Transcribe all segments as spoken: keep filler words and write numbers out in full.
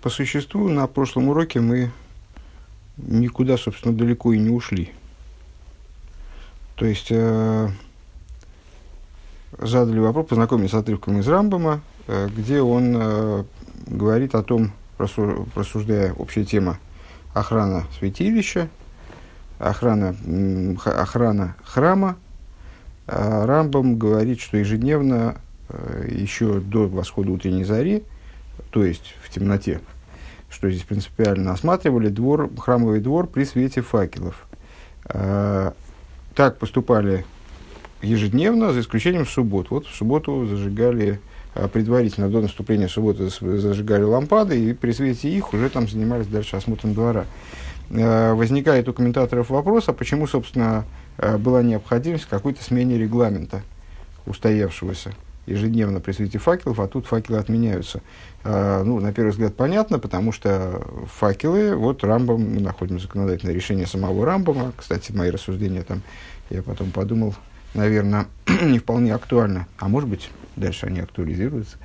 по существу на прошлом уроке мы никуда, собственно, далеко и не ушли. То есть э, задали вопрос, познакомились с отрывком из Рамбама, э, где он э, говорит о том, рассуждая общая тема охрана святилища, охрана, охрана храма. А Рамбам говорит, что ежедневно, э, еще до восхода утренней зари, то есть в темноте, что здесь принципиально, осматривали двор, храмовый двор при свете факелов. А, так поступали ежедневно, за исключением суббот. Вот в субботу зажигали, а, предварительно, до наступления субботы зажигали лампады, и при свете их уже там занимались дальше осмотром двора. А, возникает у комментаторов вопрос, а почему, собственно, была необходимость в какой-то смене регламента устоявшегося ежедневно при свете факелов, а тут факелы отменяются. А, ну, на первый взгляд, понятно, потому что факелы, вот Рамбам, мы находим законодательное решение самого Рамбама. Кстати, мои рассуждения там, я потом подумал, наверное, не вполне актуально, а может быть, дальше они актуализируются,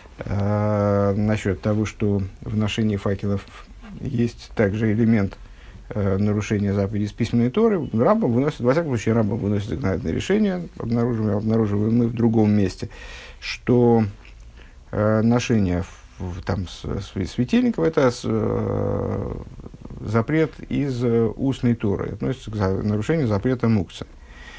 а, насчет того, что в ношении факелов есть также элемент э, нарушения заповедей из письменной Торы. Рамбам выносит, во всяком случае, Рамбам выносит законодательное решение, обнаруживаем, обнаруживаем мы в другом месте, что э, ношение в, там, с, с, светильников – это с, э, запрет из э, устной Торы, относится к за, нарушению запрета мукца.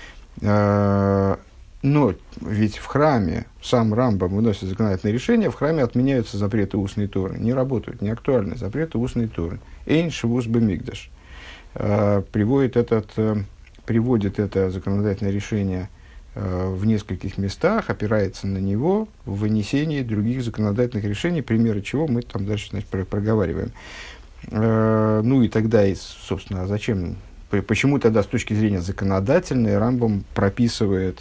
Э, но ведь в храме сам Рамбам выносит законодательное решение, в храме отменяются запреты устной Торы, не работают, не актуальны запреты устной Торы. Эйн швус бемикдаш. Приводит, этот, приводит это законодательное решение в нескольких местах, опирается на него в вынесении других законодательных решений, примеры чего мы там дальше, значит, проговариваем. Ну и тогда, собственно, зачем, почему тогда с точки зрения законодательной Рамбам прописывает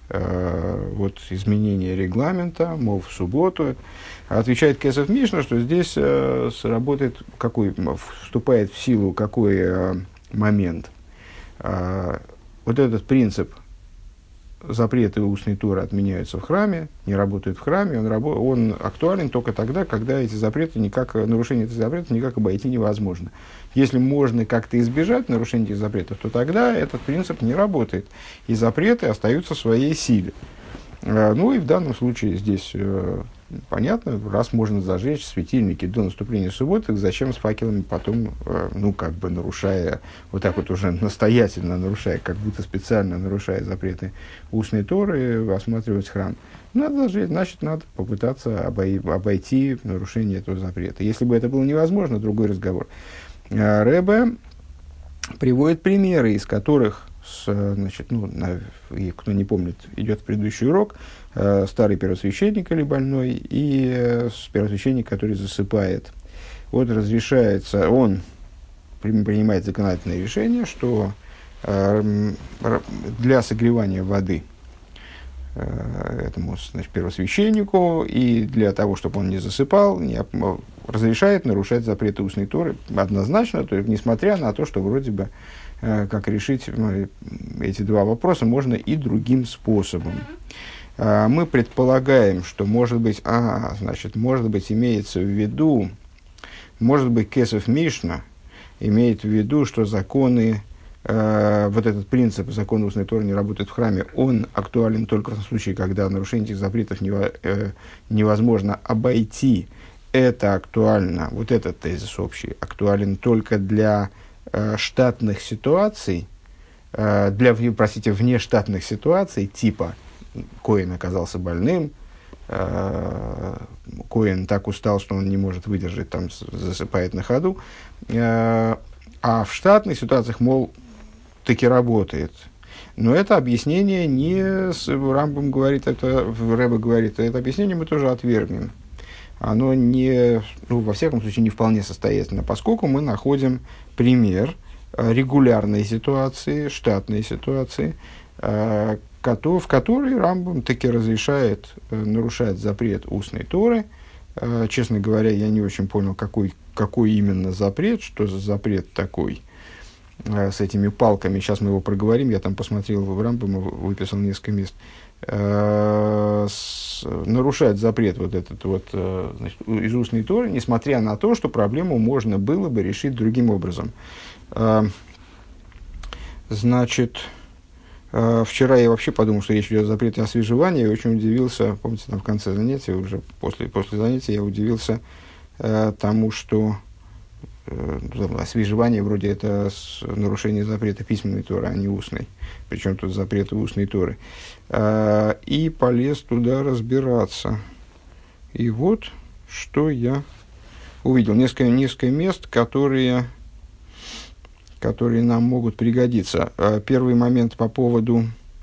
вот, изменение регламента, мол, в субботу? Отвечает Кесов Мишна, что здесь э, сработает, какой, вступает в силу какой э, момент. Э, вот этот принцип запреты устной Торы отменяются в храме, не работают в храме, он, рабо- он актуален только тогда, когда эти запреты никак, нарушение этих запретов никак обойти невозможно. Если можно как-то избежать нарушения этих запретов, то тогда этот принцип не работает, и запреты остаются в своей силе. Э, ну и в данном случае здесь э, понятно, раз можно зажечь светильники до наступления субботы, так зачем с факелами потом, э, ну, как бы нарушая, вот так вот уже настоятельно нарушая, как будто специально нарушая запреты устной Торы, осматривать храм. Надо зажечь, значит, надо попытаться обой- обойти нарушение этого запрета. Если бы это было невозможно, другой разговор. Э, Ребе приводит примеры, из которых, с, значит, ну, на, и кто не помнит, идет предыдущий урок, э, старый первосвященник или больной, и э, первосвященник, который засыпает. Вот разрешается, он при, принимает законодательное решение, что э, для согревания воды э, этому, значит, первосвященнику и для того, чтобы он не засыпал, не, разрешает нарушать запреты устной Торы однозначно, то есть, несмотря на то, что вроде бы как решить эти два вопроса можно и другим способом. Мы предполагаем, что может быть, а, значит, может быть, имеется в виду, может быть, Кесов Мишна имеет в виду, что законы, э, вот этот принцип закона устной Торы не работает в храме, он актуален только в случае, когда нарушение этих запретов нево, э, невозможно обойти. Это актуально, вот этот тезис общий, актуален только для штатных ситуаций, для, простите, внештатных ситуаций, типа Коэн оказался больным, Коэн так устал, что он не может выдержать, там засыпает на ходу, а в штатных ситуациях, мол, таки работает. Но это объяснение не, Рамбам говорит, это Ребе говорит, это объяснение мы тоже отвергнем. Оно не, ну, во всяком случае, не вполне состоятельно, поскольку мы находим пример регулярной ситуации, штатной ситуации, в которой Рамбам таки разрешает нарушать запрет устной Торы. Честно говоря, я не очень понял, какой, какой именно запрет, что за запрет такой. э, с этими палками, сейчас мы его проговорим, я там посмотрел в Рамбаме, выписал несколько мест, э, с, нарушать запрет вот этот вот, э, значит, из устной Торы, несмотря на то, что проблему можно было бы решить другим образом. Э, значит, э, вчера я вообще подумал, что речь идет о запрете освежевания, и очень удивился, помните, там в конце занятия, уже после, после занятия я удивился э, тому, что освежевание вроде это нарушение запрета письменной Торы, а не устной. Причем тут запреты устной Торы. И полез туда разбираться. И вот, что я увидел. Несколько, несколько мест, которые, которые нам могут пригодиться. Первый момент по поводу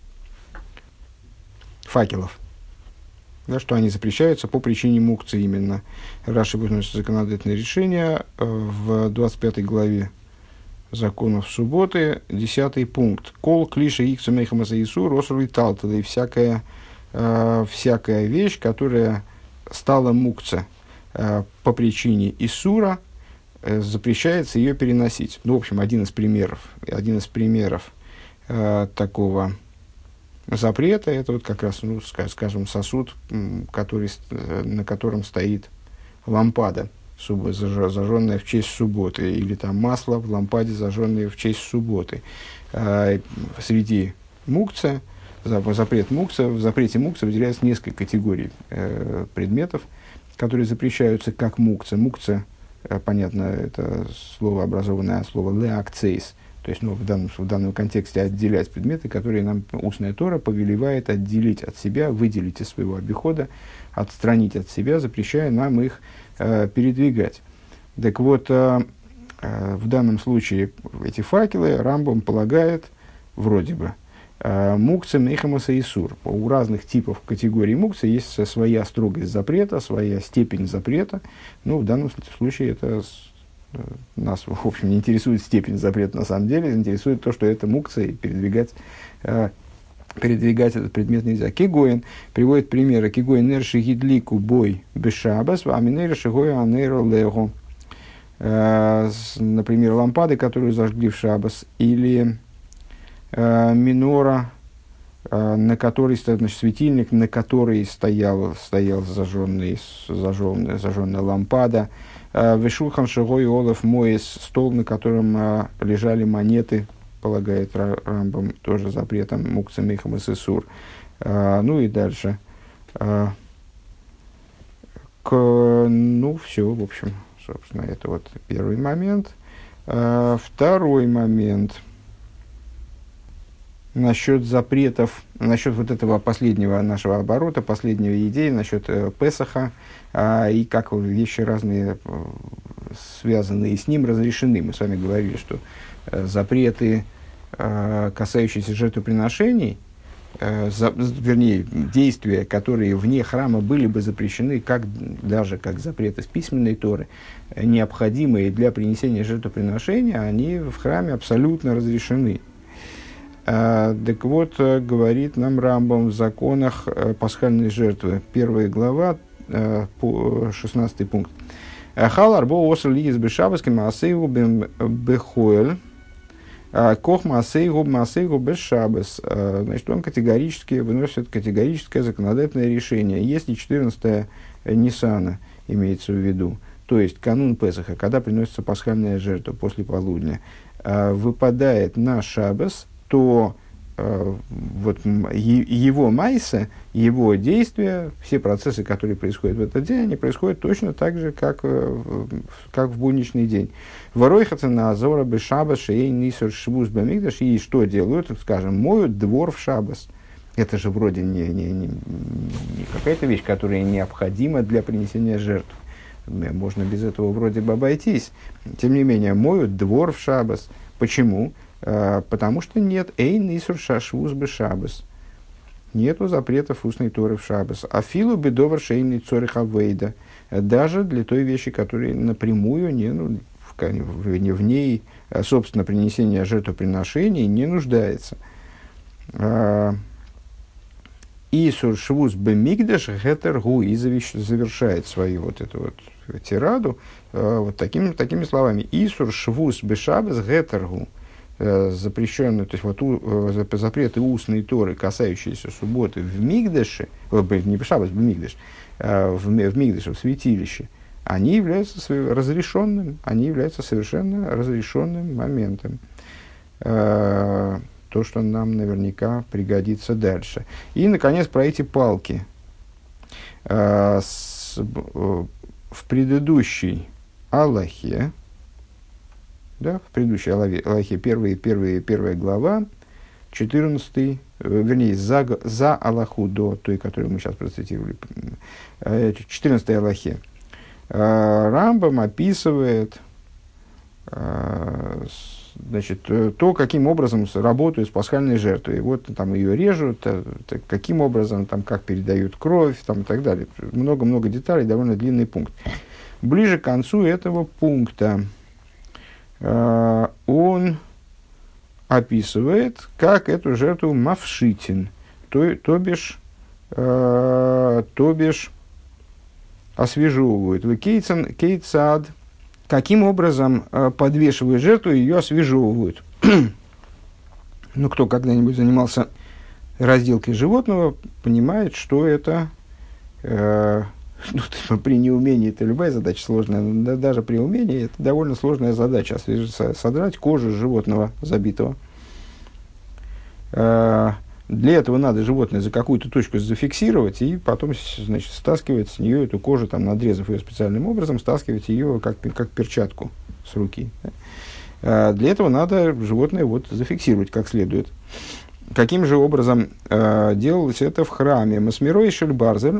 факелов. Да, что они запрещаются по причине мукции именно. Раши выносит законодательное решение в двадцать пятой главе законов субботы, десятый пункт. Кол клиша иксу мейхамаса Иису росруй талталы. Всякая, э, всякая вещь, которая стала мукца э, по причине Исура, э, запрещается ее переносить. Ну, в общем, один из примеров, один из примеров э, такого запрета, это вот как раз, ну, скажем, сосуд, который, на котором стоит лампада, зажженная в честь субботы, или там масло в лампаде, зажженное в честь субботы. Среди мукца, запрет мукца, в запрете мукца выделяется несколько категорий предметов, которые запрещаются как мукца. Мукца, понятно, это слово, образованное от слова «леакцейс», то есть, ну, в, данном, в данном контексте отделять предметы, которые нам устная Тора повелевает отделить от себя, выделить из своего обихода, отстранить от себя, запрещая нам их э, передвигать. Так вот, э, э, в данном случае эти факелы Рамбам полагает, вроде бы, э, мукца мейхамаса Исур. У разных типов категорий мукца есть своя строгость запрета, своя степень запрета. Ну, в данном случае это... Нас, в общем, не интересует степень запрета на самом деле, интересует то, что это мукца, и передвигать, э, передвигать этот предмет нельзя. Кигоин приводит примеры. Кигоин нерши гидлику бой бешабас, а минейр шигоя анейро лего. Например, лампады, которые зажгли в шабас, или э, минора, э, на которой стоит, значит, светильник, на которой стоял, стоял зажженный, зажженная, зажженная лампада. Вешулхан шигой олов моис, стол, на котором а, лежали монеты, полагает Рамбам, тоже запретом мукца мейхамас Исур. А, ну и дальше. А, к, ну, все, в общем, собственно, это вот первый момент. А, второй момент. Насчет запретов, насчет вот этого последнего нашего оборота, последней идеи, насчет э, Песаха, э, и как вещи разные, э, связанные с ним, разрешены. Мы с вами говорили, что э, запреты, э, касающиеся жертвоприношений, э, за, вернее, действия, которые вне храма были бы запрещены, как, даже как запреты с письменной Торы, э, необходимые для принесения жертвоприношения, они в храме абсолютно разрешены. Uh, так вот, uh, говорит нам Рамбам в законах uh, пасхальной жертвы, первая глава, uh, по шестнадцатый пункт. Хал арбо осел лигис бешабаски маасейгу бехоэль, кох маасейгу маасейгу бешабас. Значит, он категорически выносит категорическое законодательное решение. Если четырнадцатое Ниссана имеется в виду, то есть канун Песаха, когда приносится пасхальная жертва после полудня, uh, выпадает на шабас, то э, вот, е- его майса, его действия, все процессы, которые происходят в этот день, они происходят точно так же, как, э, как в будничный день. Воройхаться на азора бы шабас, шеей нисер швуз бамигдаш, и что делают, скажем, моют двор в шабас. Это же вроде не, не, не, не какая-то вещь, которая необходима для принесения жертв. Можно без этого вроде бы обойтись. Тем не менее, моют двор в шабас. Почему? Потому что нет эйн исур шашвуз бы шабас. Нету запретов устной Торы в шабас. А филу бедовар шейный цорих авейда. Даже для той вещи, которая напрямую не, ну, в, в, в ней, собственно, принесение жертвоприношений не нуждается. Исур швуз бы мигдаш гетергу, и завершает свою вот эту вот тираду вот такими, такими словами. Исур швуз бы шабас гетергу. э, запрещенные, то есть вот у, э, запреты устной Торы, касающиеся субботы в Мигдаше, э, не Шаббат, в Мигдаш, э, в, в Мигдаше, в святилище, они являются разрешенным, они являются совершенно разрешенным моментом. Э, то, что нам наверняка пригодится дальше. И, наконец, про эти палки. Э, с, э, в предыдущей Аллахе, да, в предыдущей Аллахе, первая, первая, первая глава, четырнадцатый, э, вернее, за, за Аллаху до той, которую мы сейчас процитировали, э, четырнадцатой Аллахе, э, Рамбам описывает э, значит, то, каким образом работают с пасхальной жертвой. Вот там ее режут, а, так, каким образом, там, как передают кровь там, и так далее. Много-много деталей, довольно длинный пункт. Ближе к концу этого пункта э, он описывает, как эту жертву мавшитин, то, то бишь, э, то бишь освежевывают. Кейцад, каким образом э, подвешивают жертву и ее освежевывают. Ну, кто когда-нибудь занимался разделкой животного, понимает, что это, э, ну, при неумении это любая задача сложная, но даже при умении это довольно сложная задача, освежить, содрать кожу животного забитого. Э, Для этого надо животное за какую-то точку зафиксировать и потом, значит, стаскивать с нее эту кожу, там, надрезав ее специальным образом, стаскивать ее как, как перчатку с руки. А для этого надо животное вот зафиксировать как следует. Каким же образом э, делалось это в храме? Масмирой Шельбарзер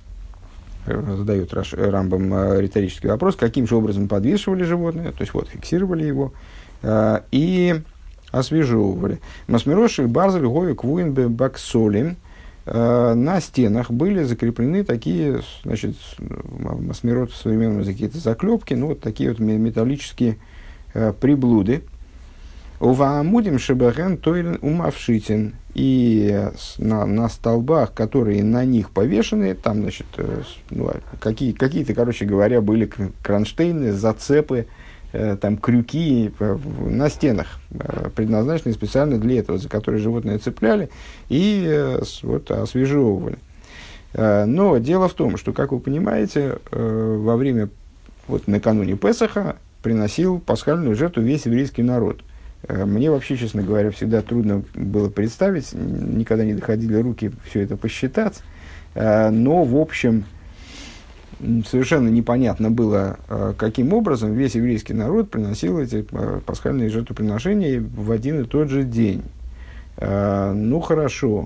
задает Раш, Рамбам э, риторический вопрос, каким же образом подвешивали животное, то есть вот фиксировали его, э, и освежевывали. Масмироши барзель гою квуин баксолим. На стенах были закреплены такие, значит, масмирот в современном языке это заклепки, ну вот такие вот металлические э, приблуды. Уваамудим шебахен тойлен умавшитин. И на, на столбах, которые на них повешены, там, значит, э, ну, какие, какие-то, короче говоря, были кронштейны, зацепы, там крюки на стенах, предназначенные специально для этого, за которые животные цепляли и вот, освежевывали. Но дело в том, что, как вы понимаете, во время, вот накануне Песаха приносил пасхальную жертву весь еврейский народ. Мне вообще, честно говоря, всегда трудно было представить, никогда не доходили руки все это посчитать, но, в общем, совершенно непонятно было, каким образом весь еврейский народ приносил эти пасхальные жертвоприношения в один и тот же день. Ну, хорошо.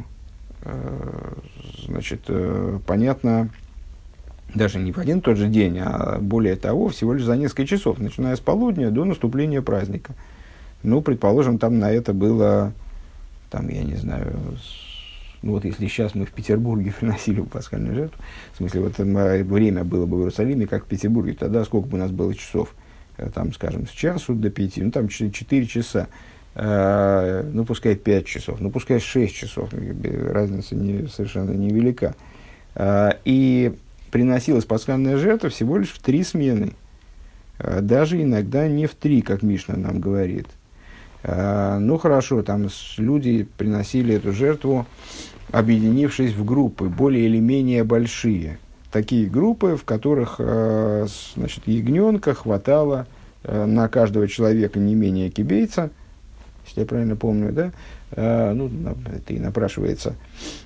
Значит, понятно, даже не в один и тот же день, а более того, всего лишь за несколько часов, начиная с полудня до наступления праздника. Ну, предположим, там на это было, там, я не знаю, ну вот если сейчас мы в Петербурге приносили бы пасхальную жертву, в смысле, вот время было бы в Иерусалиме, как в Петербурге, тогда сколько бы у нас было часов? Там, скажем, с часу до пяти, ну там четыре часа, э, ну пускай пять часов, ну пускай шесть часов, разница не, совершенно невелика. Э, и приносилась пасхальная жертва всего лишь в три смены, э, даже иногда не в три, как Мишна нам говорит. Э, ну хорошо, там люди приносили эту жертву, объединившись в группы, более или менее большие. Такие группы, в которых, э, значит, ягненка хватало э, на каждого человека не менее кибейца, если я правильно помню, да? Э, ну, это и напрашивается.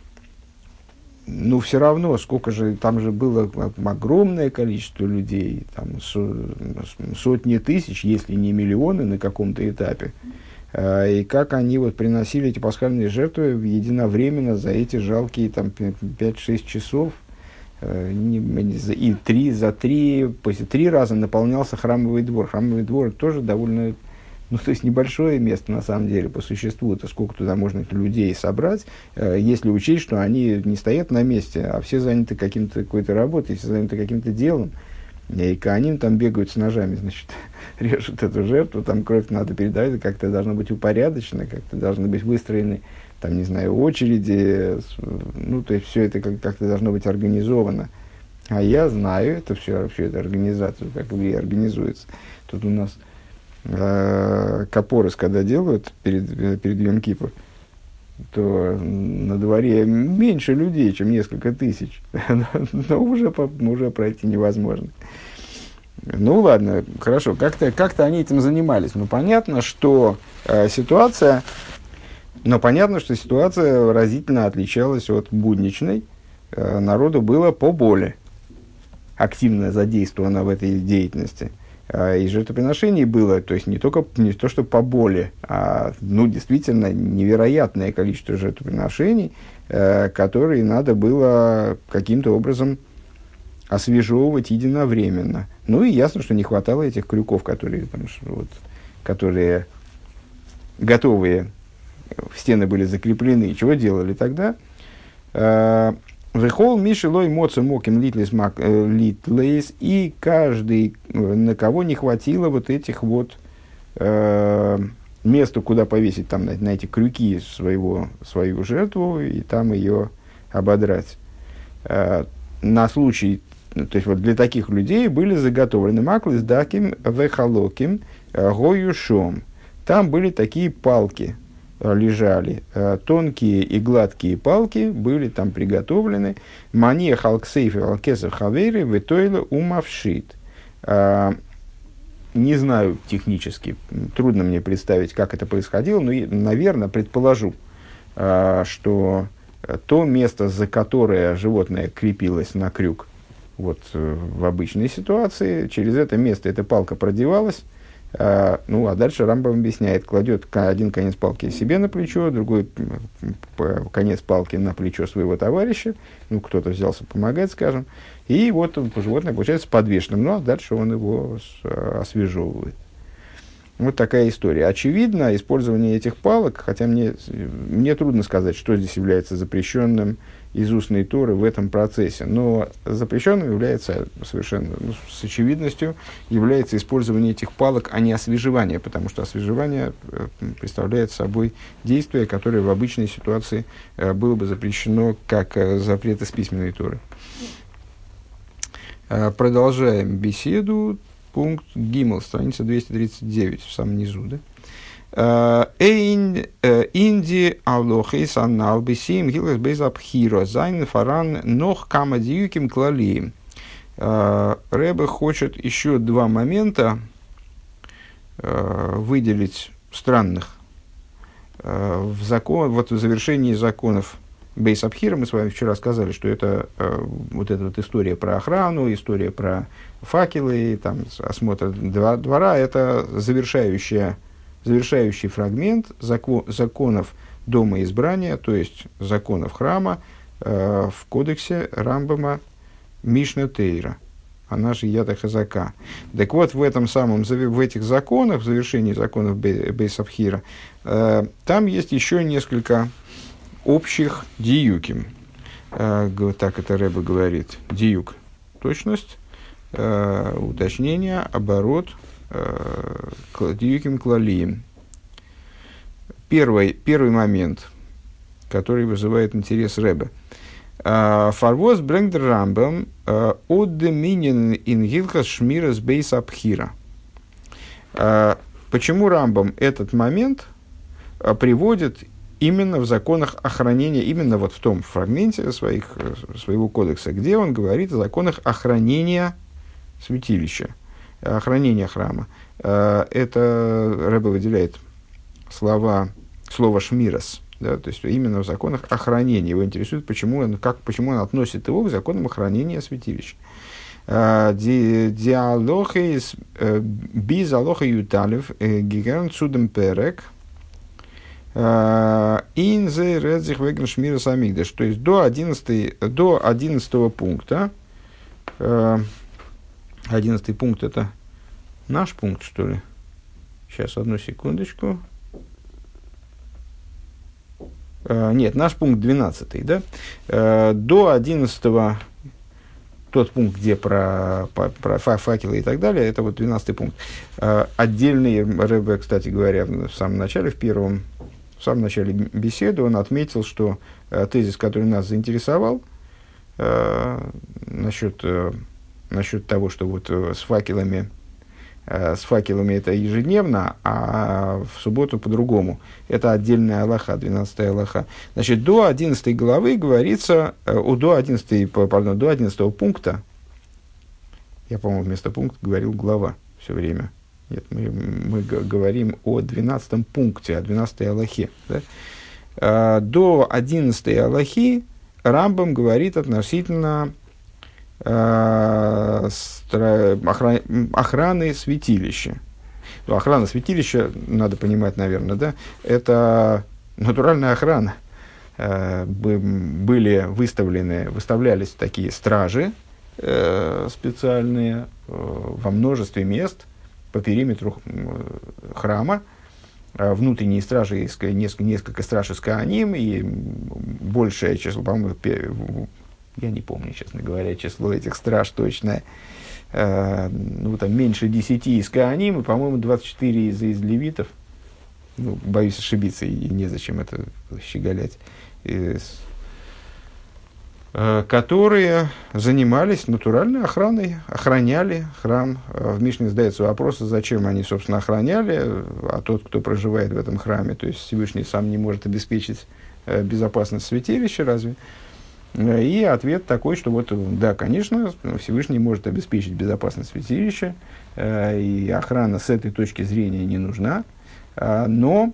Ну, все равно, сколько же, там же было огромное количество людей, там сотни тысяч, если не миллионы на каком-то этапе. И как они вот приносили эти пасхальные жертвы единовременно за эти жалкие там, пять-шесть часов. И три, за три, после три раза наполнялся храмовый двор. Храмовый двор тоже довольно, ну, то есть небольшое место на самом деле по существу. Это сколько туда можно людей собрать, если учесть, что они не стоят на месте, а все заняты каким-то, какой-то работой, все заняты каким-то делом. И коаним там бегают с ножами, значит, режут эту жертву, там кровь надо передавать, как-то должно быть упорядочено, как-то должны быть выстроены, там, не знаю, очереди, ну, то есть все это как- как-то должно быть организовано. А я знаю это все, всю эту организацию, как и организуется. Тут у нас э, капорос, когда делают перед, перед Йом Кипур, то на дворе меньше людей, чем несколько тысяч, но уже, уже пройти невозможно. Ну ладно, хорошо, как-то, как-то они этим занимались. Ну понятно, что э, ситуация, но понятно, что ситуация разительно отличалась от будничной. Э, народу было поболее активно задействовано в этой деятельности. И жертвоприношений было, то есть не только не то, что поболее, а ну, действительно невероятное количество жертвоприношений, э, которые надо было каким-то образом освежевывать единовременно. Ну и ясно, что не хватало этих крюков, которые, там, вот, которые готовые в стены были закреплены. Чего делали тогда? Вехол Мишелой Моцу Моким Литлейс Литлейс, и каждый, на кого не хватило вот этих вот э, места, куда повесить там на, на эти крюки своего, свою жертву и там ее ободрать. Э, на случай, то есть вот для таких людей были заготовлены маклис даким вехалоким гоюшом. Там были такие палки, лежали, тонкие и гладкие палки были там приготовлены. Мания халксейфи алкесов хавейры витойла умавшит. Не знаю технически, трудно мне представить, как это происходило, но, наверное, предположу, что то место, за которое животное крепилось на крюк, вот в обычной ситуации, через это место эта палка продевалась. Uh, ну, а дальше Рамбам объясняет, кладет один конец палки себе на плечо, другой конец палки на плечо своего товарища, ну, кто-то взялся помогать, скажем, и вот животное получается подвешенным, ну, а дальше он его освежевывает. Вот такая история. Очевидно, использование этих палок, хотя мне, мне трудно сказать, что здесь является запрещенным из устной Торы в этом процессе, но запрещенным является совершенно, ну, с очевидностью, является использование этих палок, а не освежевание, потому что освежевание представляет собой действие, которое в обычной ситуации было бы запрещено как запрет из письменной Торы. Продолжаем беседу. Пункт Гимл, страница двести тридцать девять, в самом низу, да? Инди алохис аннал бисим гилес безапхиро зайн фаран нох камадиюким клалием. Ребе хочет еще два момента выделить странных в закон, вот в завершении законов Бейс Абхира. Мы с вами вчера сказали, что это э, вот эта вот история про охрану, история про факелы, там, осмотр двора, это завершающая, завершающий фрагмент закон, законов дома избрания, то есть законов храма э, в кодексе Рамбама Мишна Тейра, она же Яда Хазака. Так вот, в этом самом, в этих законах, в завершении законов Бейс Абхира, э, там есть еще несколько общих диюким. Э, так это Ребе говорит. Диюк – точность, э, уточнение, оборот, э, диюким клалием. Первый, первый момент, который вызывает интерес Ребе. Фарвоз брэнгдер Рамбам от доминин ингилхас шмирас бейс абхира. Почему Рамбам этот момент приводит именно в законах охранения, именно вот в том фрагменте своих, своего кодекса, где он говорит о законах охранения святилища, охранения храма. Это Ребе выделяет слова, слово «шмирас», да, то есть именно в законах охранения. Его интересует, почему он, как, почему он относит его к законам охранения святилища. Диалохи без алоха юталев гигант судем перек инзе редзих веген шмирас амигдаш. То есть до одиннадцатого пункта. Одиннадцатый пункт — это наш пункт, что ли? Сейчас, одну секундочку. Нет, наш пункт двенадцатый, да? До одиннадцатого, тот пункт, где про, про, про факелы и так далее, это вот двенадцатый пункт. Отдельный Ребе, кстати говоря, в самом начале, в первом, в самом начале беседы он отметил, что тезис, который нас заинтересовал, насчет, насчет того, что вот с факелами С факелами это ежедневно, а в субботу по-другому. Это отдельная алаха, двенадцатая алаха. Значит, до одиннадцатой главы говорится, о, до одиннадцатой, пардон, до одиннадцатого пункта, я, по-моему, вместо пункта говорил глава все время. Нет, мы, мы говорим о двенадцатом пункте, о двенадцатой алахе. Да? До одиннадцатой алахи Рамбам говорит относительно охраны святилища. Ну, охрана святилища, надо понимать, наверное, да, это натуральная охрана. Были выставлены, выставлялись такие стражи специальные во множестве мест по периметру храма. Внутренние стражи, несколько, несколько страж из Коаним, и большее число, по-моему, я не помню, честно говоря, число этих страж точное. Э, ну, там меньше десяти из Коаним, и, по-моему, двадцать четыре из, из левитов. Ну, боюсь ошибиться, и незачем это щеголять. Из, э, которые занимались натуральной охраной, охраняли храм. В Мишне задается вопрос, зачем они, собственно, охраняли, а тот, кто проживает в этом храме, то есть Всевышний сам не может обеспечить э, безопасность святилища, разве? И ответ такой, что вот, да, конечно, Всевышний может обеспечить безопасность святилища, э, и охрана с этой точки зрения не нужна, э, но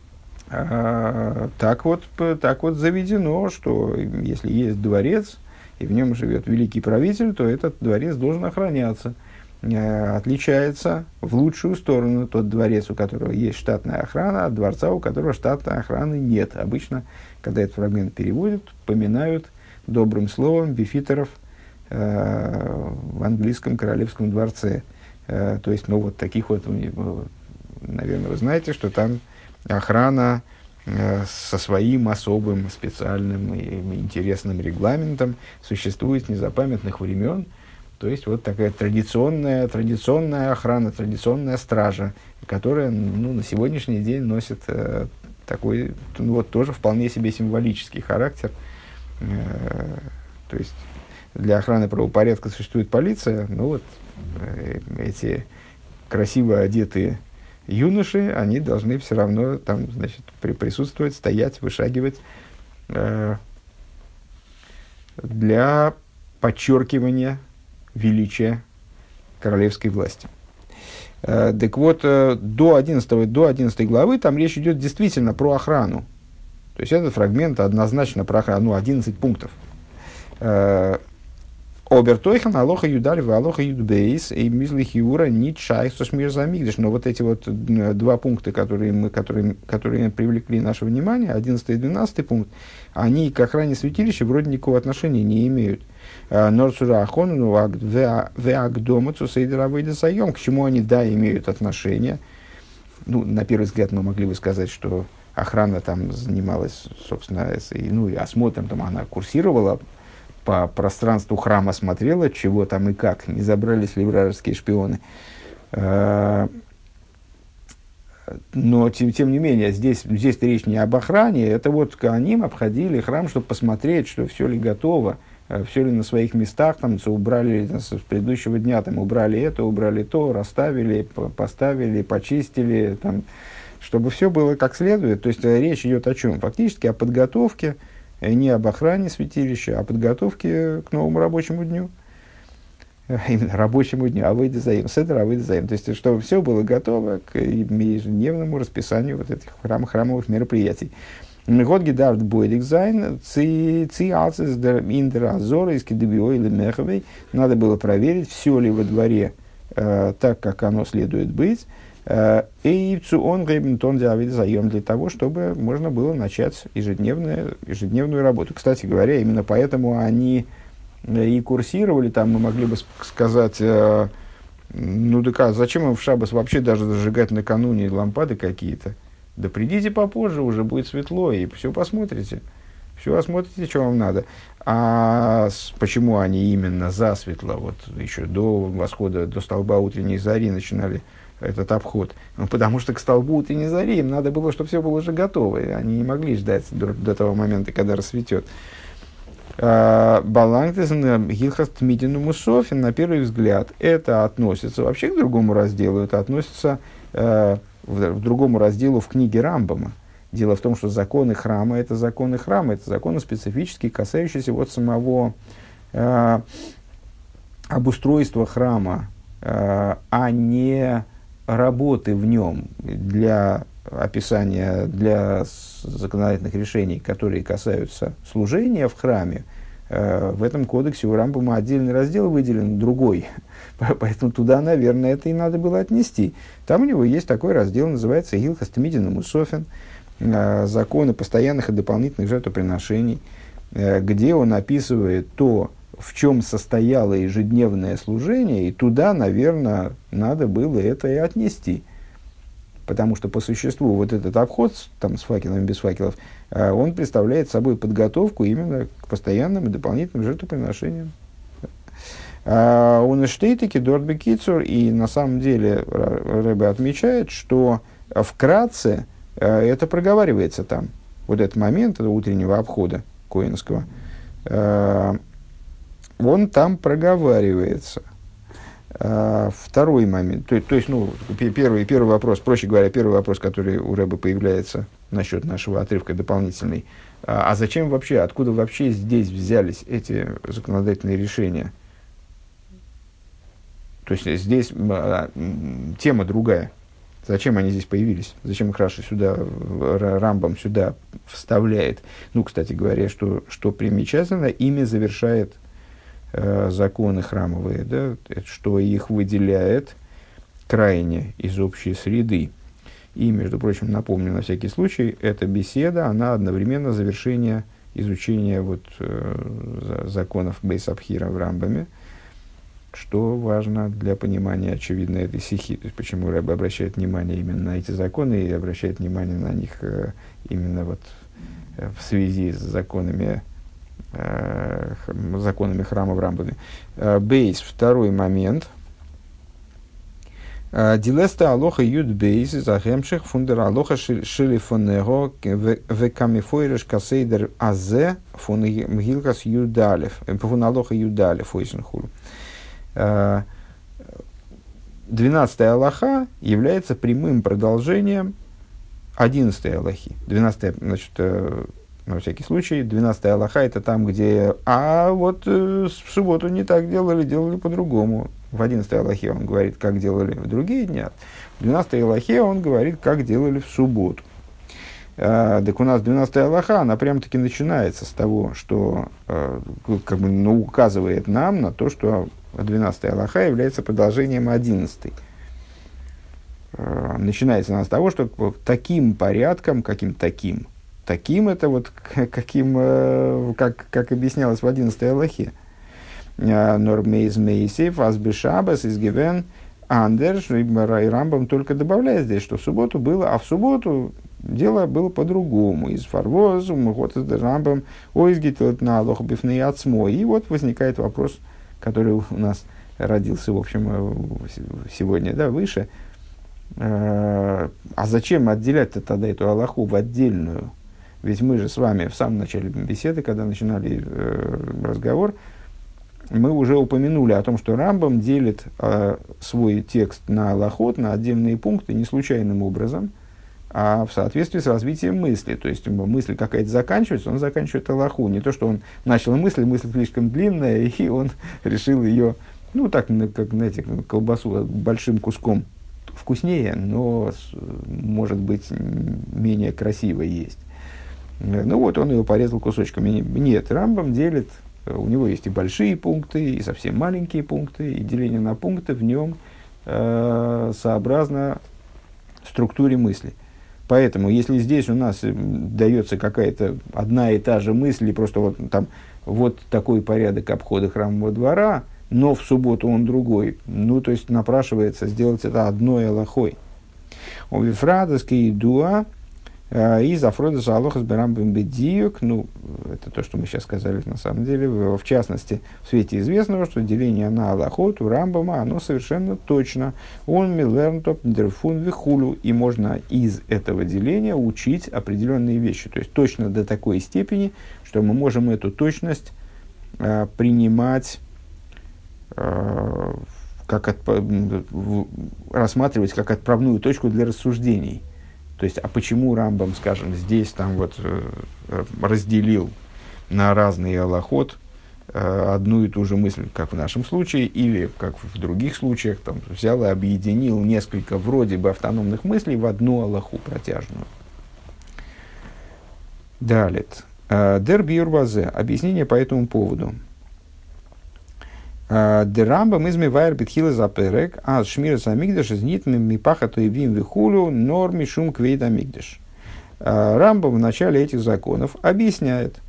э, так, вот, так вот заведено, что если есть дворец, и в нем живет великий правитель, то этот дворец должен охраняться. Э, отличается в лучшую сторону тот дворец, у которого есть штатная охрана, от дворца, у которого штатной охраны нет. Обычно, когда этот фрагмент переводят, поминают добрым словом бифитеров э, в английском королевском дворце. Э, то есть, ну, вот таких вот, наверное, вы знаете, что там охрана э, со своим особым, специальным и интересным регламентом существует с незапамятных времен. То есть, вот такая традиционная, традиционная охрана, традиционная стража, которая, ну, на сегодняшний день носит э, такой, ну, вот тоже вполне себе символический характер. То есть для охраны правопорядка существует полиция, но вот эти красиво одетые юноши, они должны все равно там, значит, при, присутствовать, стоять, вышагивать э, для подчеркивания величия королевской власти. Э, так вот, э, до одиннадцатой, до одиннадцатой главы там речь идет действительно про охрану. То есть, этот фрагмент однозначно про охрану, ну, одиннадцать пунктов. Обертойхан, алоха юдаль, алоха юдбейс, и мизли хиура, нит шайсус мир замигдиш. Но вот эти вот два пункта, которые, мы, которые, которые привлекли наше внимание, одиннадцатый и двенадцатый пункт, они к охране святилища вроде никакого отношения не имеют. Норцура ахону, веагдомацу, сейдеравейда сайом. К чему они, да, имеют отношение? Ну, на первый взгляд мы могли бы сказать, что охрана там занималась, собственно, и, ну, и осмотром, там она курсировала по пространству храма, смотрела, чего там и как, не забрались ли вражеские шпионы. Но, тем, тем не менее, здесь, здесь речь не об охране, это вот Коаним обходили храм, чтобы посмотреть, что все ли готово, все ли на своих местах, там, убрали там, с предыдущего дня, там, убрали это, убрали то, расставили, поставили, почистили, там, чтобы все было как следует. То есть речь идет о чем? Фактически о подготовке, не об охране святилища, а о подготовке к новому рабочему дню. Именно рабочему дню, авейда заим, седер авейда заим. То есть, чтобы все было готово к ежедневному расписанию вот этих храм, храмовых мероприятий. Год гидард бойдик зайн, ци ацис индер азора из кидебио или меховей. Надо было проверить, все ли во дворе э, так, как оно следует быть. И он для того, чтобы можно было начать ежедневную, ежедневную работу. Кстати говоря, именно поэтому они и курсировали, там мы могли бы сказать, ну так а зачем им в шаббас вообще даже зажигать накануне лампады какие-то? Да придите попозже, уже будет светло, и все посмотрите. Все осмотрите, что вам надо. А с, почему они именно засветло, вот еще до восхода, до столба утренней зари начинали этот обход? Ну, потому что к столбу утренней зари им надо было, чтобы все было уже готово. Они не могли ждать до, до того момента, когда рассветет. Балангтезен Гилхас Тмидину Мусофин, на первый взгляд, это относится вообще к другому разделу, это относится э, в, в другому разделу в книге Рамбама. Дело в том, что законы храма – это законы храма, это законы специфические, касающиеся вот самого э, обустройства храма, э, а не работы в нем для описания, для законодательных решений, которые касаются служения в храме. Э, в этом кодексе у Рамбама отдельный раздел выделен, другой. Поэтому туда, наверное, это и надо было отнести. Там у него есть такой раздел, называется «Гилхас Тмидину Мусофин», законы постоянных и дополнительных жертвоприношений, где он описывает то, в чем состояло ежедневное служение, и туда, наверное, надо было это и отнести. Потому что по существу вот этот обход там, с факелами, без факелов, он представляет собой подготовку именно к постоянным и дополнительным жертвоприношениям. Он и штейтеки, дорбе кицур, и на самом деле Ребе отмечает, что вкратце это проговаривается там. Вот этот момент утреннего обхода коэнского, он там проговаривается. Второй момент, то, то есть, ну, первый, первый вопрос, проще говоря, первый вопрос, который у Ребе появляется насчет нашего отрывка дополнительный. А зачем вообще, откуда вообще здесь взялись эти законодательные решения? То есть, здесь тема другая. Зачем они здесь появились? Зачем их Раши сюда, Рамбам сюда вставляет? Ну, кстати говоря, что, что примечательно, ими завершает э, законы храмовые, да, что их выделяет крайне из общей среды. И, между прочим, напомню на всякий случай, эта беседа, она одновременно завершение изучения вот, э, законов Бейс-Абхира в Рамбаме, что важно для понимания, очевидно, этой сихи. То есть, почему Ребе обращает внимание именно на эти законы и обращает внимание на них э, именно вот, э, в связи с законами, э, законами храма в Рамбаме. Э, Бейс, второй момент. Дилеста алоха юд бейс захемших фундер алоха шилифонего векамифойреш касейдер азе фун гилкас юдалев. Фун алоха юдалев ойсенхулу. Двенадцатая алаха является прямым продолжением одиннадцатой алахи. Двенадцатая, значит, на всякий случай, двенадцатая алаха это там, где, а вот в субботу не так делали, делали по-другому. В одиннадцатой алахе он говорит, как делали в другие дни. В двенадцатой алахе он говорит, как делали в субботу. Uh, так у нас двенадцатая алаха, она прям-таки начинается с того, что uh, как бы, ну, указывает нам на то, что двенадцатая алаха является продолжением одиннадцатой. Uh, начинается она с того, что таким порядком, каким таким, таким это вот каким, uh, как, как объяснялось в одиннадцатой алахе. Нормейз мейсев, азбешабас, изгивен, андерш, и Рамбам только добавляет здесь, что в субботу было, а в субботу дело было по-другому. Из фарвозу, вот из Рамбам, ойзгитет на алоху бифней ацмой. И вот возникает вопрос, который у нас родился, в общем, сегодня, да, выше. А зачем отделять-то тогда эту алоху в отдельную? Ведь мы же с вами в самом начале беседы, когда начинали разговор, мы уже упомянули о том, что Рамбам делит э, свой текст на алахот, на отдельные пункты, не случайным образом, а в соответствии с развитием мысли. То есть мысль какая-то заканчивается, он заканчивает алаху. Не то, что он начал мысль, мысль слишком длинная, и он решил ее, ну так, как, знаете, колбасу большим куском вкуснее, но, может быть, менее красиво есть. Ну вот, он его порезал кусочками. Нет, Рамбам делит. У него есть и большие пункты, и совсем маленькие пункты, и деление на пункты в нем э, сообразно структуре мысли. Поэтому, если здесь у нас дается какая-то одна и та же мысль, просто вот, там, вот такой порядок обхода храмового двора, но в субботу он другой, ну, то есть напрашивается сделать это одной алахой. У Вифрадовской дуа из Афрода Шалоха с Берамбом Бедиюк, ну, это то, что мы сейчас сказали на самом деле, в, в частности, в свете известного, что деление на Аллахот у Рамбама, оно совершенно точно. Он милернтоп дерфун вихулю, и можно из этого деления учить определенные вещи. То есть, точно до такой степени, что мы можем эту точность э, принимать, э, как отп... рассматривать как отправную точку для рассуждений. То есть, а почему Рамбам, скажем, здесь там вот э, разделил на разные алахот э, одну и ту же мысль, как в нашем случае, или, как в других случаях, там, взял и объединил несколько вроде бы автономных мыслей в одну алаху протяжную. Далее. Дер биур базе. Объяснение по этому поводу. Дер Рамбам измевайр битхила заперек, а шмирас амигдаш из нитми мипаха тоевим вихулю норми шум квейд амигдаш. Рамбам в начале этих законов объясняет,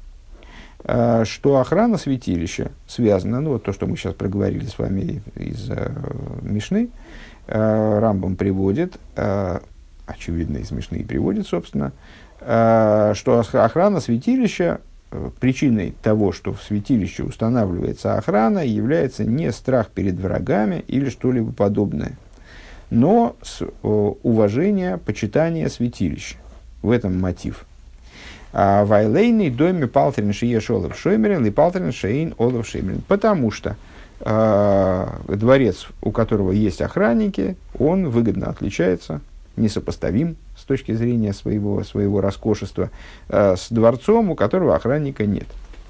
что охрана святилища связана, ну вот то, что мы сейчас проговорили с вами из э, Мишны, э, Рамбам приводит, э, очевидно из Мишны и приводит, собственно, э, что охрана святилища, э, причиной того, что в святилище устанавливается охрана, является не страх перед врагами или что-либо подобное, но с, э, уважение, почитание святилища. В этом мотив. Вайлейный доме палтерин шиеш олов шоймерин и палтерин шейн олов шеймерин. Потому что э, дворец, у которого есть охранники, он выгодно отличается, несопоставим с точки зрения своего, своего роскошества, э, с дворцом, у которого охранника нет.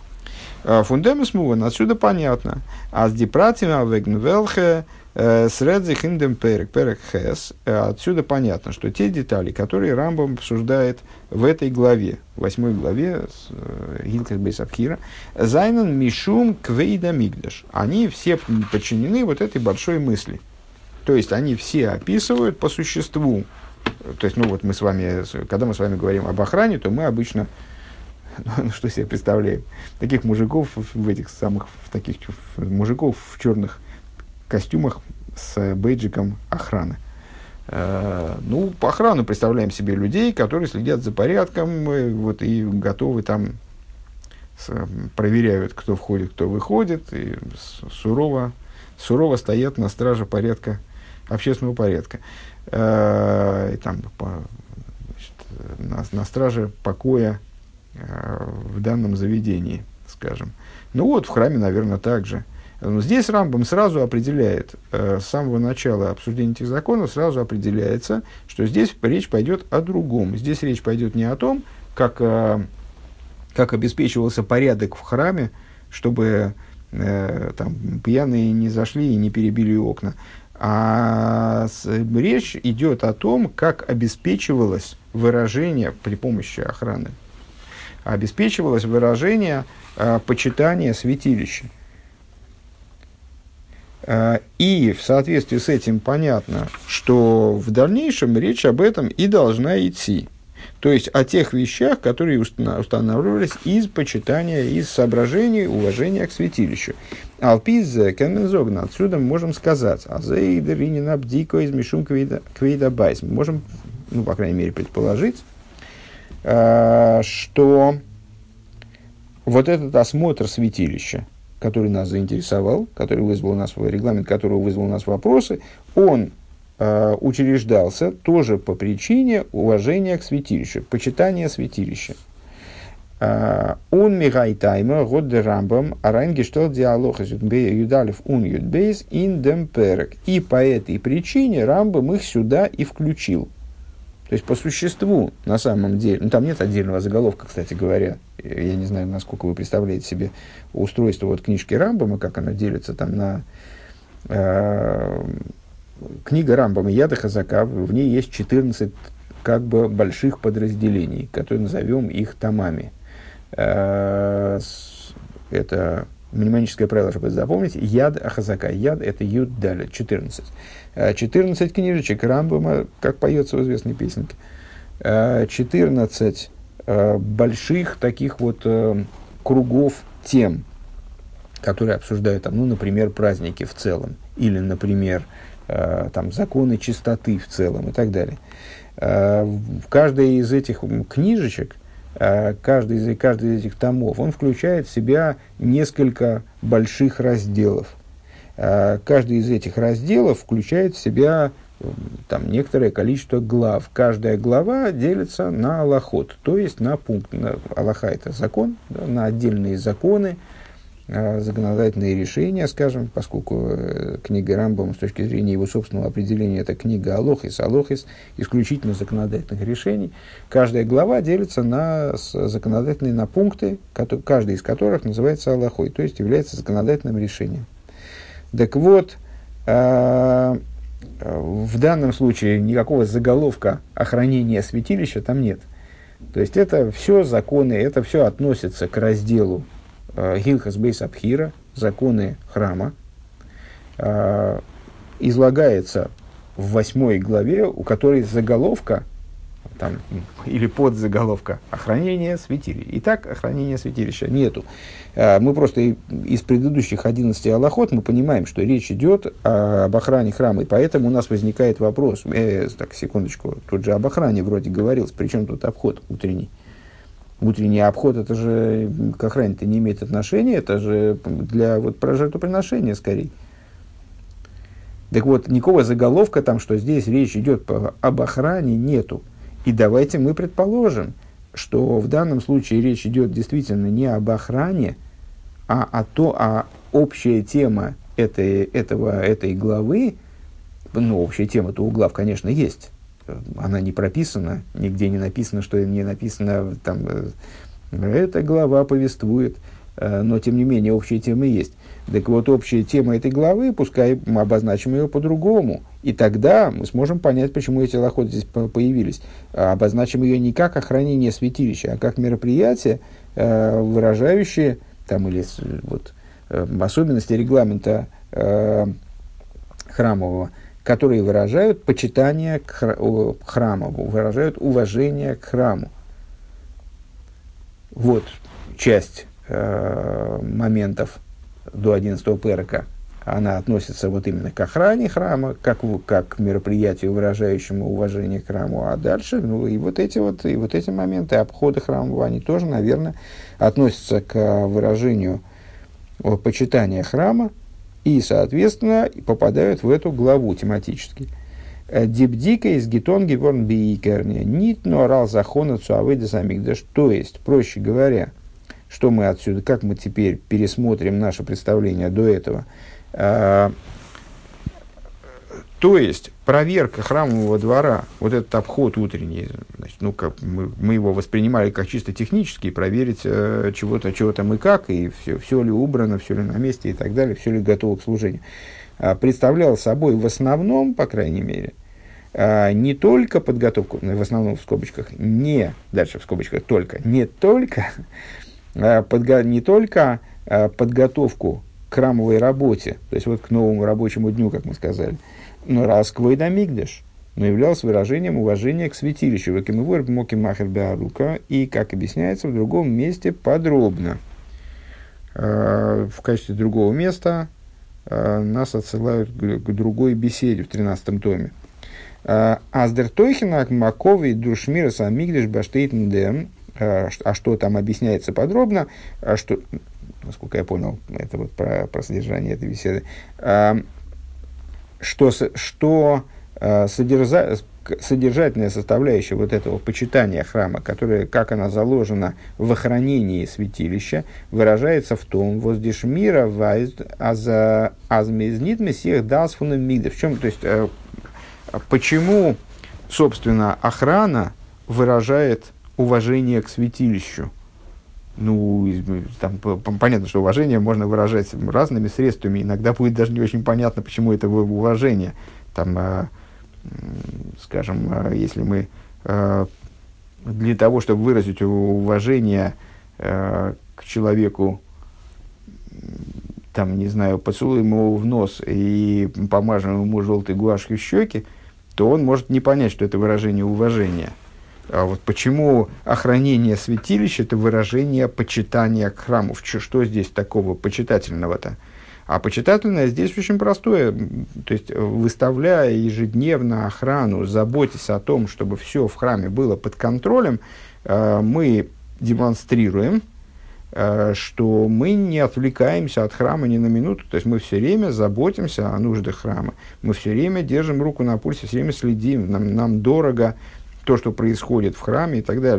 Фундамус муван, отсюда понятно. Аз дипратима вегнвелхе средзи хиндем перек перек хэс. Отсюда понятно, что те детали, которые Рамбам обсуждает в этой главе, восьмой главе Гилкас бейс Абхира, зайнан мишум квейда мигдаш, они все подчинены вот этой большой мысли. То есть они все описывают по существу. То есть, ну вот мы с вами, когда мы с вами говорим об охране, то мы обычно, ну, что себе представляем, таких мужиков в этих самых, в таких в, мужиков в черных костюмах с бейджиком охраны. Э, ну, по охрану представляем себе людей, которые следят за порядком, э, вот, и готовы там, с, проверяют, кто входит, кто выходит, и сурово, сурово стоят на страже порядка, общественного порядка. Э, и там, по, значит, на, на страже покоя э, в данном заведении, скажем. Ну вот, в храме, наверное, так же. Но здесь Рамбам сразу определяет, э, с самого начала обсуждения этих законов, сразу определяется, что здесь речь пойдет о другом. Здесь речь пойдет не о том, как, э, как обеспечивался порядок в храме, чтобы э, там, пьяные не зашли и не перебили окна. А с, речь идет о том, как обеспечивалось выражение при помощи охраны. Обеспечивалось выражение э, почитания святилища. И в соответствии с этим понятно, что в дальнейшем речь об этом и должна идти. То есть о тех вещах, которые устанавливались из почитания, из соображений, уважения к святилищу. Алпиз Кенмензогна, отсюда мы можем сказать, Азейдеринин Абдико из Мишум Квейдабайс. Мы можем, ну, по крайней мере, предположить, что вот этот осмотр святилища, который нас заинтересовал, который вызвал у нас, регламент которого вызвал у нас вопросы, он э, учреждался тоже по причине уважения к святилищу, почитания святилища. Он мигайтайма год де рамбам арангештел диалог юдалев ун юдбейс ин демперек. И по этой причине Рамбам их сюда и включил. То есть, по существу, на самом деле, ну, там нет отдельного заголовка, кстати говоря, я не знаю, насколько вы представляете себе устройство вот книжки Рамбама, как она делится там на... Э, книга Рамбама Яда Хазака, в ней есть четырнадцать как бы больших подразделений, которые назовем их томами. Э, это мнемоническое правило, чтобы это запомнить. Яд Хазака. Яд — это Юд Даля, четырнадцать. четырнадцать книжечек Рамбама, как поется в известной песенке. четырнадцать больших таких вот кругов тем, которые обсуждают, там, ну, например, праздники в целом, или, например, там, законы чистоты в целом и так далее. В каждой из этих книжечек, каждый из, каждый из этих томов, он включает в себя несколько больших разделов. Каждый из этих разделов включает в себя там, некоторое количество глав. Каждая глава делится на алахот, то есть на пункт. На, алаха — это закон, да, на отдельные законы, э, законодательные решения, скажем, поскольку э, книга Рамбама с точки зрения его собственного определения это книга Алохис, Алохис исключительно законодательных решений. Каждая глава делится на законодательные на пункты, которые, каждый из которых называется Алохой, то есть является законодательным решением. Так вот, э, в данном случае никакого заголовка охранения святилища там нет. То есть это все законы, это все относится к разделу Гилхас Бейс Абхира, законы храма, э, излагается в восьмой главе, у которой заголовка там, или подзаголовка «Охранение святилища». Итак, охранения святилища нету. Мы просто из предыдущих одиннадцати алахот мы понимаем, что речь идет об охране храма, и поэтому у нас возникает вопрос, э, так, секундочку, тут же об охране вроде говорилось, при чем тут обход утренний? Утренний обход, это же к охране-то не имеет отношения, это же для вот, про жертвоприношения скорее. Так вот, никакого заголовка там, что здесь речь идет по, об охране, нету. И давайте мы предположим, что в данном случае речь идет действительно не об охране, а о то, а общая тема этой, этого, этой главы, ну, общая тема-то у глав, конечно, есть. Она не прописана, нигде не написано, что не написано, там, эта глава повествует, но, тем не менее, общая тема есть. Так вот, общая тема этой главы, пускай мы обозначим ее по-другому, и тогда мы сможем понять, почему эти алахот здесь появились. Обозначим ее не как охранение святилища, а как мероприятие, выражающее, там, или вот, особенности регламента храмового, которые выражают почитание к храму, выражают уважение к храму. Вот часть э, моментов до одиннадцатого перека, она относится вот именно к охране храма, как, как к мероприятию, выражающему уважение к храму, а дальше, ну, и вот эти вот, и вот эти моменты обхода храмового, они тоже, наверное, относятся к выражению почитания храма, и, соответственно, попадают в эту главу тематически. Дибдика из гетон геворн биикерни нит норал захона цуавыда самигдаш. То есть, проще говоря, что мы отсюда, как мы теперь пересмотрим наше представление до этого. А, то есть, проверка храмового двора, вот этот обход утренний, значит, ну, как мы, мы его воспринимали как чисто технический, проверить э, чего-то, чего там и как, и все, все ли убрано, все ли на месте и так далее, все ли готово к служению. А, представлял собой в основном, по крайней мере, а, не только подготовку, в основном в скобочках, не, дальше в скобочках только, не только, а, подго, не только а, подготовку к храмовой работе, то есть вот к новому рабочему дню, как мы сказали, но раз к Войдамикдеш, но являлся выражением уважения к святилищу, и, как объясняется, в другом месте подробно. В качестве другого места нас отсылают к другой беседе в тринадцатом томе. Аздертойхина Макови Друшмира Самигдеш Баштейтендем. А что там объясняется подробно, что, насколько я понял, это вот про, про содержание этой беседы, что, что содержа, содержательная составляющая вот этого почитания храма, которая, как она заложена в охранении святилища, выражается в том, воздиш мира вайзд азмизнит мессих дасфуном мигда. В чем, то есть, почему, собственно, охрана выражает уважение к святилищу? Ну, там понятно, что уважение можно выражать разными средствами. Иногда будет даже не очень понятно, почему это уважение. Там, э, скажем, э, если мы э, для того, чтобы выразить уважение э, к человеку, там, не знаю, поцелуем его в нос и помажем ему желтой гуашью щеки, то он может не понять, что это выражение уважения. А вот почему охранение святилища – это выражение почитания к храму? Что здесь такого почитательного-то? А почитательное здесь очень простое. То есть, выставляя ежедневно охрану, заботясь о том, чтобы все в храме было под контролем, мы демонстрируем, что мы не отвлекаемся от храма ни на минуту. То есть, мы все время заботимся о нуждах храма. Мы все время держим руку на пульсе, все время следим. Нам, нам дорого то, что происходит в храме и так далее.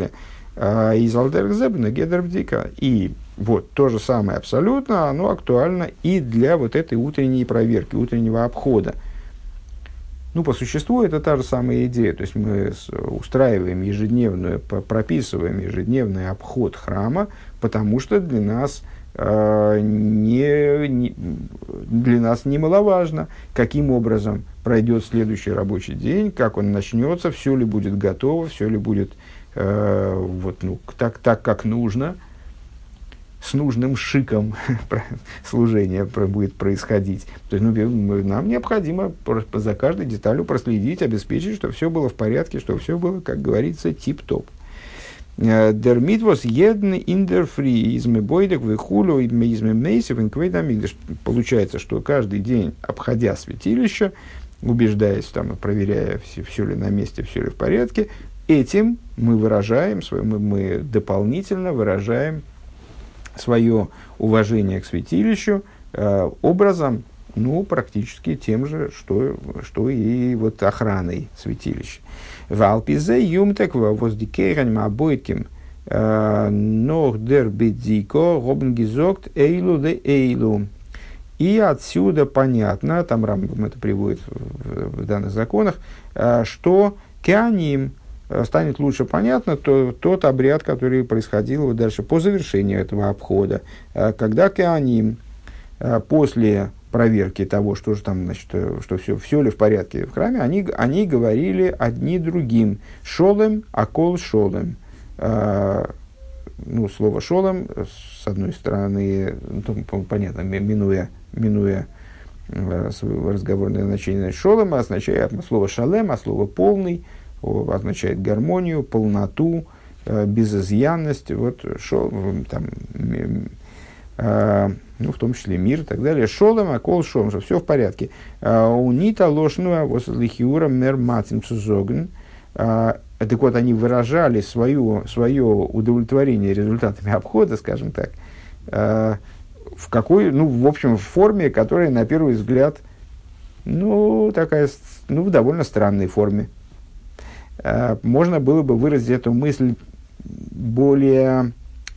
Из Алдерзебна Гедербдика. И вот то же самое абсолютно, оно актуально и для вот этой утренней проверки, утреннего обхода. Ну, по существу, это та же самая идея. То есть, мы устраиваем ежедневную, прописываем ежедневный обход храма, потому что для нас, э, не, не, для нас немаловажно, каким образом пройдет следующий рабочий день, как он начнется, все ли будет готово, все ли будет э, вот, ну, так, так, как нужно, с нужным шиком служение будет происходить. То есть, ну, нам необходимо за каждой деталью проследить, обеспечить, чтобы все было в порядке, чтобы все было, как говорится, тип-топ. Der Mitvos jedn in der Früh из Мебойдек выхулю из Мемейсев инквейдамигдаш. Получается, что каждый день, обходя святилище, убеждаясь, там, проверяя, все, все ли на месте, все ли в порядке, этим мы выражаем, мы, мы дополнительно выражаем свое уважение к святилищу э, образом, ну, практически тем же, что, что и вот охраной святилища. В Алпизе юмтек воздикейрань мабойтким нох дер бедзико робнгизокт эйлу де эйлу. И отсюда понятно, там Рамбам это приводит в, в данных законах, э, что кеаним, станет лучше понятно то, тот обряд, который происходил вот дальше по завершению этого обхода. Когда кеаним после проверки того, что же там, значит, что все, все ли в порядке в храме, они, они говорили одни другим. Шолем, акол шолем. Ну, слово шолем, с одной стороны, ну, понятно, минуя, минуя разговорное значение шолема, означает слово шалем, а слово полный, означает гармонию, полноту, э, безызъянность, вот, шо, там, э, ну, в том числе мир и так далее. Шолом, а кол шолом, что все в порядке. Унита ложную, а возле хиура мер матим цузогн. Так вот, они выражали свое, свое удовлетворение результатами обхода, скажем так, э, в какой, ну, в общем, в форме, которая, на первый взгляд, ну, такая, ну, в довольно странной форме. Можно было бы выразить эту мысль более,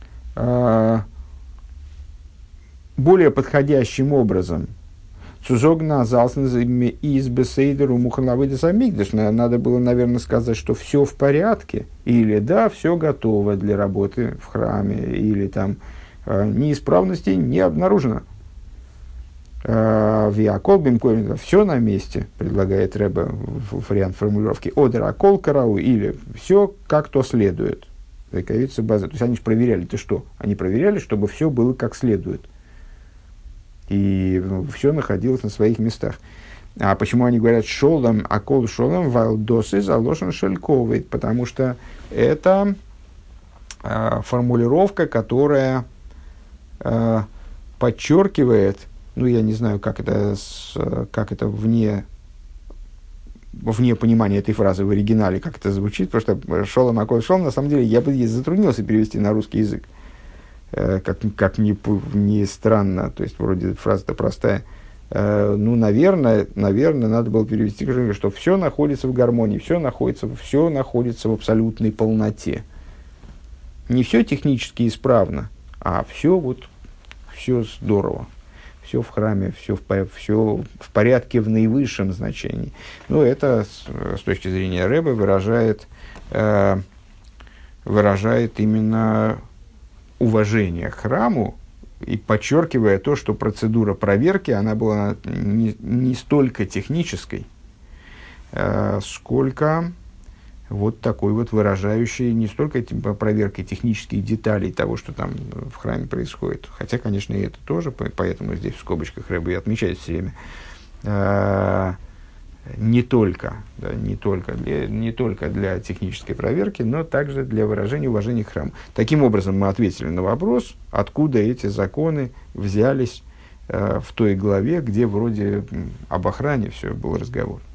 более подходящим образом. Цузогна залсназами из бесейдеру мухалавыдес амигдаш. Надо было, наверное, сказать, что все в порядке, или да, все готово для работы в храме, или там неисправностей не обнаружено. Виакол бимкоин, все на месте, предлагает Ребе вариант формулировки. Одер акол карау, или все как то следует. То есть они же проверяли, ты что? Они проверяли, чтобы все было как следует. И ну, все находилось на своих местах. А почему они говорят шолом, акол шолом, валдосы заложен шельковый? Потому что это э, формулировка, которая э, подчеркивает, ну, я не знаю, как это, как это вне, вне понимания этой фразы в оригинале, как это звучит, потому что шолом, акол, шолом, на самом деле, я бы затруднился перевести на русский язык, как, как ни, ни странно, то есть, вроде фраза-то простая. Ну, наверное, наверное, надо было перевести, что все находится в гармонии, все находится, все находится в абсолютной полноте. Не все технически исправно, а все вот, все здорово. Все в храме, все в, все в порядке в наивысшем значении. Ну, это с, с точки зрения Ребе выражает, э, выражает именно уважение к храму и подчеркивая то, что процедура проверки, она была не, не столько технической, э, сколько вот такой вот выражающий не столько проверкой технических деталей того, что там в храме происходит, хотя, конечно, и это тоже, поэтому здесь в скобочках Ребе и отмечает все время, а, не только, да, не, только для, не только для технической проверки, но также для выражения уважения к храму. Таким образом, мы ответили на вопрос, откуда эти законы взялись а, в той главе, где вроде об охране все был разговор.